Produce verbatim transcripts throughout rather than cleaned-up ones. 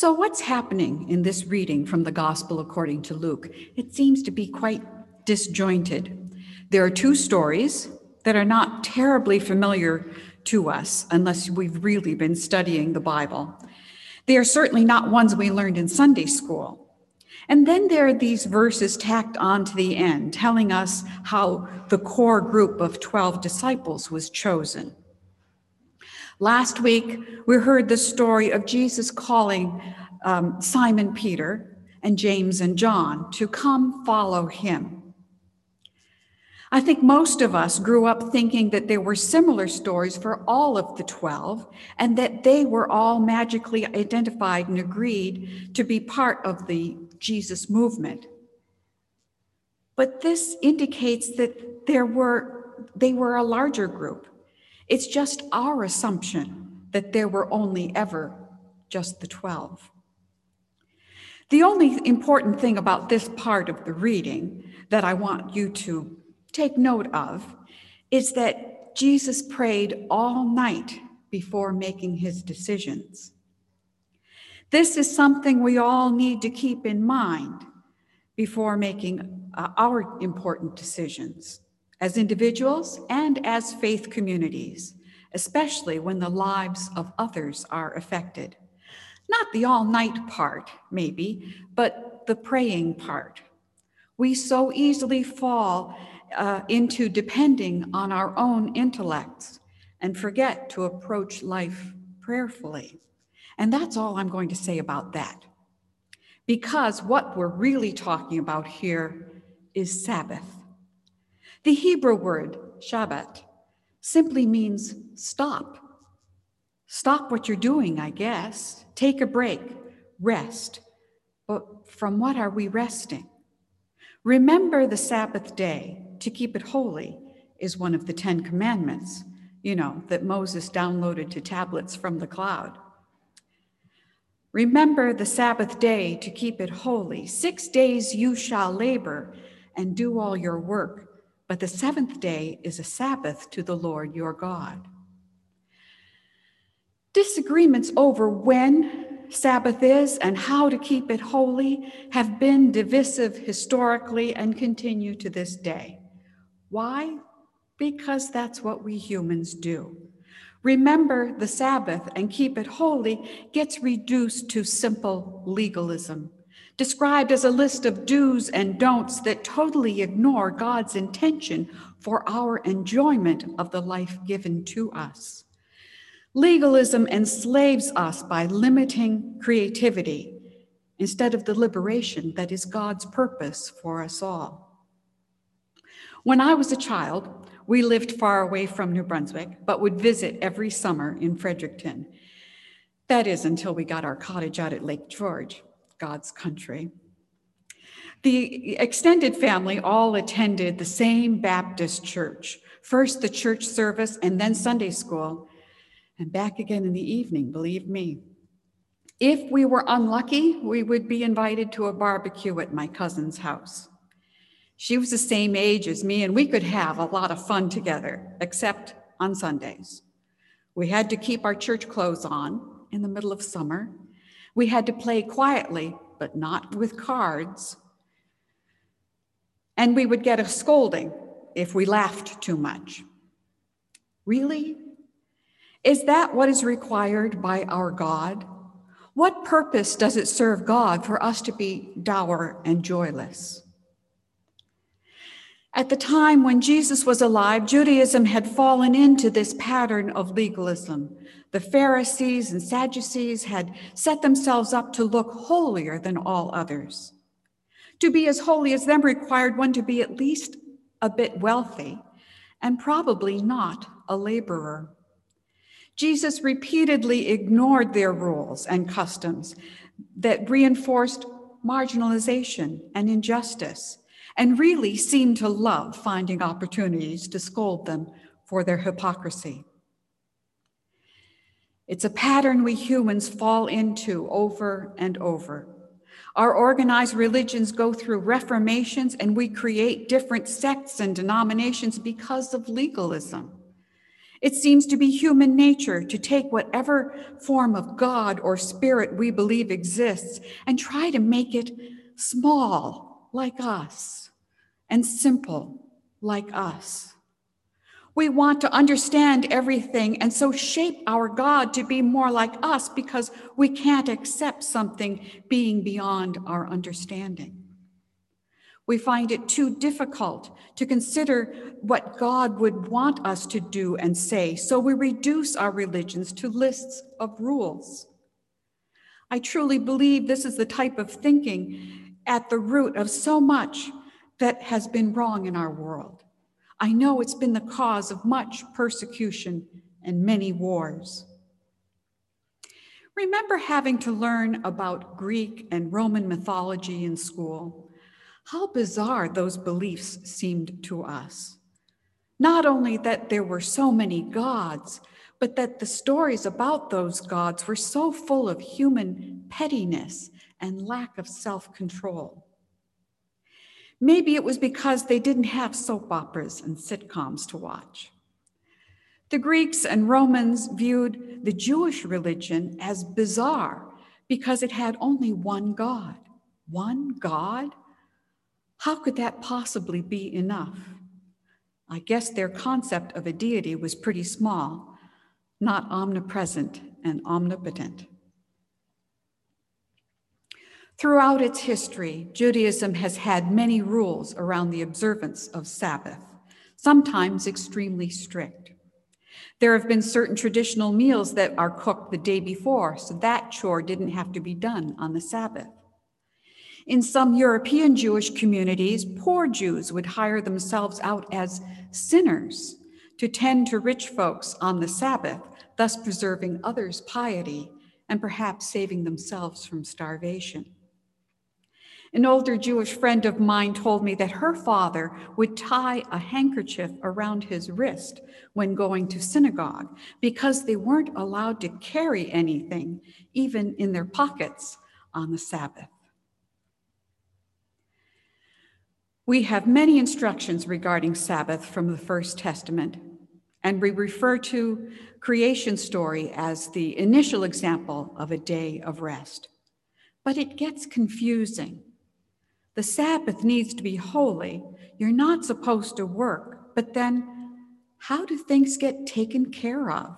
So what's happening in this reading from the Gospel according to Luke? It seems to be quite disjointed. There are two stories that are not terribly familiar to us unless we've really been studying the Bible. They are certainly not ones we learned in Sunday school. And then there are these verses tacked on to the end, telling us how the core group of twelve disciples was chosen. Last week, we heard the story of Jesus calling um, Simon Peter and James and John to come follow him. I think most of us grew up thinking that there were similar stories for all of the twelve, and that they were all magically identified and agreed to be part of the Jesus movement. But this indicates that there were, they were a larger group. It's just our assumption that there were only ever just the twelve. The only important thing about this part of the reading that I want you to take note of is that Jesus prayed all night before making his decisions. This is something we all need to keep in mind before making uh, our important decisions as individuals and as faith communities, especially when the lives of others are affected. Not the all-night part, maybe, but the praying part. We so easily fall uh, into depending on our own intellects and forget to approach life prayerfully. And that's all I'm going to say about that. Because what we're really talking about here is Sabbath. The Hebrew word, Shabbat, simply means stop. Stop what you're doing, I guess. Take a break, rest. But from what are we resting? Remember the Sabbath day, to keep it holy, is one of the Ten Commandments, you know, that Moses downloaded to tablets from the cloud. Remember the Sabbath day to keep it holy. Six days you shall labor and do all your work, but the seventh day is a Sabbath to the Lord your God. Disagreements over when Sabbath is and how to keep it holy have been divisive historically and continue to this day. Why? Because that's what we humans do. Remember the Sabbath and keep it holy gets reduced to simple legalism, described as a list of do's and don'ts that totally ignore God's intention for our enjoyment of the life given to us. Legalism enslaves us by limiting creativity instead of the liberation that is God's purpose for us all. When I was a child, we lived far away from New Brunswick, but would visit every summer in Fredericton. That is, until we got our cottage out at Lake George, God's country. The extended family all attended the same Baptist church, first the church service and then Sunday school, and back again in the evening, believe me. If we were unlucky, we would be invited to a barbecue at my cousin's house. She was the same age as me, and we could have a lot of fun together, except on Sundays. We had to keep our church clothes on in the middle of summer. We had to play quietly, but not with cards. And we would get a scolding if we laughed too much. Really? Is that what is required by our God? What purpose does it serve God for us to be dour and joyless? At the time when Jesus was alive, Judaism had fallen into this pattern of legalism. The Pharisees and Sadducees had set themselves up to look holier than all others. To be as holy as them required one to be at least a bit wealthy and probably not a laborer. Jesus repeatedly ignored their rules and customs that reinforced marginalization and injustice, and really seemed to love finding opportunities to scold them for their hypocrisy. It's a pattern we humans fall into over and over. Our organized religions go through reformations, and we create different sects and denominations because of legalism. It seems to be human nature to take whatever form of God or spirit we believe exists and try to make it small, like us, and simple, like us. We want to understand everything and so shape our God to be more like us because we can't accept something being beyond our understanding. We find it too difficult to consider what God would want us to do and say, so we reduce our religions to lists of rules. I truly believe this is the type of thinking at the root of so much that has been wrong in our world. I know it's been the cause of much persecution and many wars. Remember having to learn about Greek and Roman mythology in school? How bizarre those beliefs seemed to us. Not only that there were so many gods, but that the stories about those gods were so full of human pettiness and lack of self-control. Maybe it was because they didn't have soap operas and sitcoms to watch. The Greeks and Romans viewed the Jewish religion as bizarre because it had only one God. One God? How could that possibly be enough? I guess their concept of a deity was pretty small, not omnipresent and omnipotent. Throughout its history, Judaism has had many rules around the observance of Sabbath, sometimes extremely strict. There have been certain traditional meals that are cooked the day before, so that chore didn't have to be done on the Sabbath. In some European Jewish communities, poor Jews would hire themselves out as sinners to tend to rich folks on the Sabbath, thus preserving others' piety and perhaps saving themselves from starvation. An older Jewish friend of mine told me that her father would tie a handkerchief around his wrist when going to synagogue because they weren't allowed to carry anything, even in their pockets, on the Sabbath. We have many instructions regarding Sabbath from the First Testament, and we refer to creation story as the initial example of a day of rest. But it gets confusing. The Sabbath needs to be holy. You're not supposed to work, but then how do things get taken care of?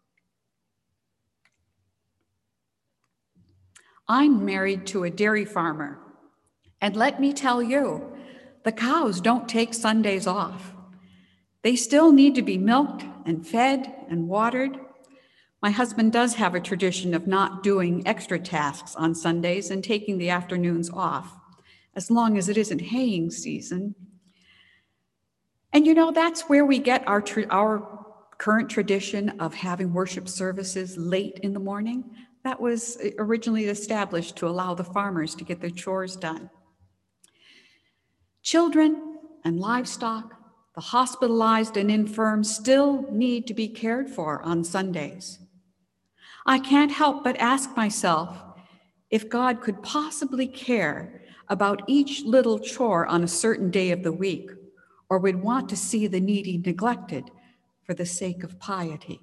I'm married to a dairy farmer, and let me tell you, the cows don't take Sundays off. They still need to be milked and fed and watered. My husband does have a tradition of not doing extra tasks on Sundays and taking the afternoons off, as long as it isn't haying season. And you know, that's where we get our, tra- our current tradition of having worship services late in the morning. That was originally established to allow the farmers to get their chores done. Children and livestock, the hospitalized and infirm still need to be cared for on Sundays. I can't help but ask myself if God could possibly care about each little chore on a certain day of the week, or would want to see the needy neglected for the sake of piety.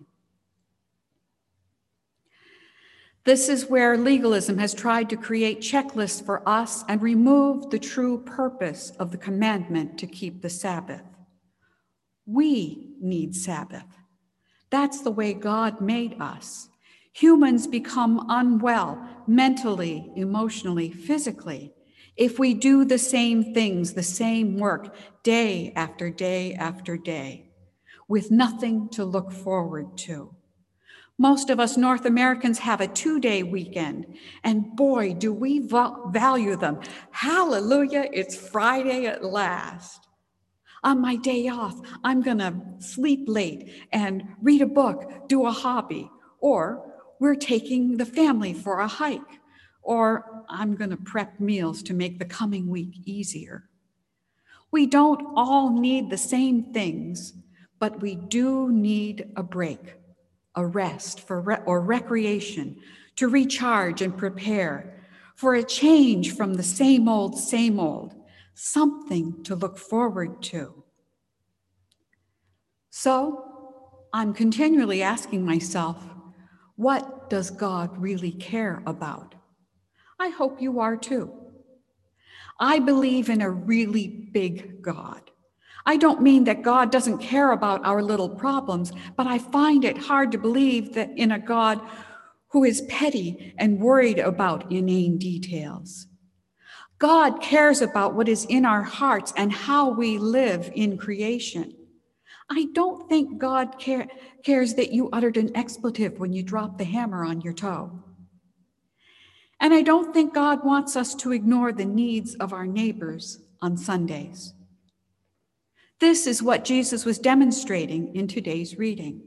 This is where legalism has tried to create checklists for us and remove the true purpose of the commandment to keep the Sabbath. We need Sabbath. That's the way God made us. Humans become unwell mentally, emotionally, physically, if we do the same things, the same work, day after day after day, with nothing to look forward to. Most of us North Americans have a two-day weekend, and boy, do we value them. Hallelujah, it's Friday at last. On my day off, I'm gonna sleep late and read a book, do a hobby, or we're taking the family for a hike, or I'm gonna prep meals to make the coming week easier. We don't all need the same things, but we do need a break, a rest for re- or recreation, to recharge and prepare, for a change from the same old, same old, something to look forward to. So I'm continually asking myself, what does God really care about? I hope you are too. I believe in a really big God. I don't mean that God doesn't care about our little problems, but I find it hard to believe that in a God who is petty and worried about inane details. God cares about what is in our hearts and how we live in creation. I don't think God care, cares that you uttered an expletive when you dropped the hammer on your toe. And I don't think God wants us to ignore the needs of our neighbors on Sundays. This is what Jesus was demonstrating in today's reading.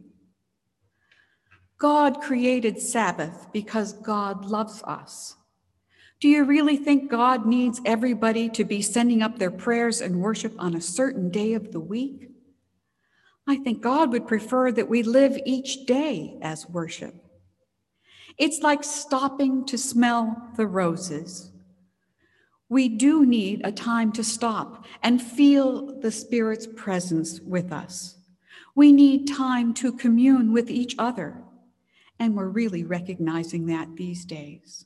God created Sabbath because God loves us. Do you really think God needs everybody to be sending up their prayers and worship on a certain day of the week? I think God would prefer that we live each day as worship. It's like stopping to smell the roses. We do need a time to stop and feel the Spirit's presence with us. We need time to commune with each other, and we're really recognizing that these days.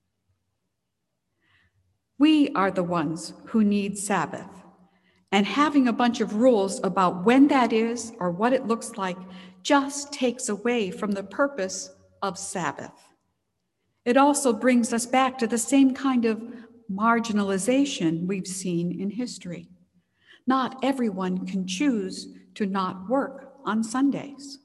We are the ones who need Sabbath, and having a bunch of rules about when that is or what it looks like just takes away from the purpose of Sabbath. It also brings us back to the same kind of marginalization we've seen in history. Not everyone can choose to not work on Sundays.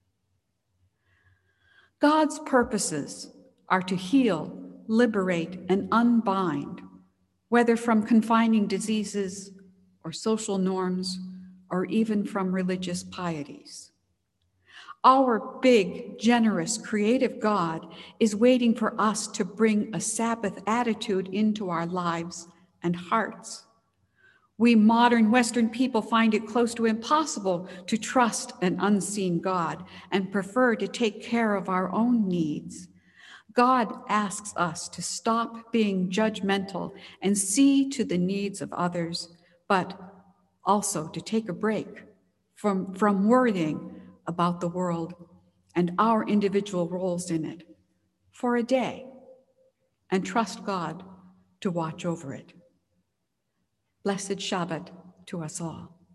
God's purposes are to heal, liberate, and unbind, whether from confining diseases or social norms, or even from religious pieties. Our big, generous, creative God is waiting for us to bring a Sabbath attitude into our lives and hearts. We modern Western people find it close to impossible to trust an unseen God and prefer to take care of our own needs. God asks us to stop being judgmental and see to the needs of others, but also to take a break from, from worrying about the world and our individual roles in it for a day and trust God to watch over it. Blessed Shabbat to us all.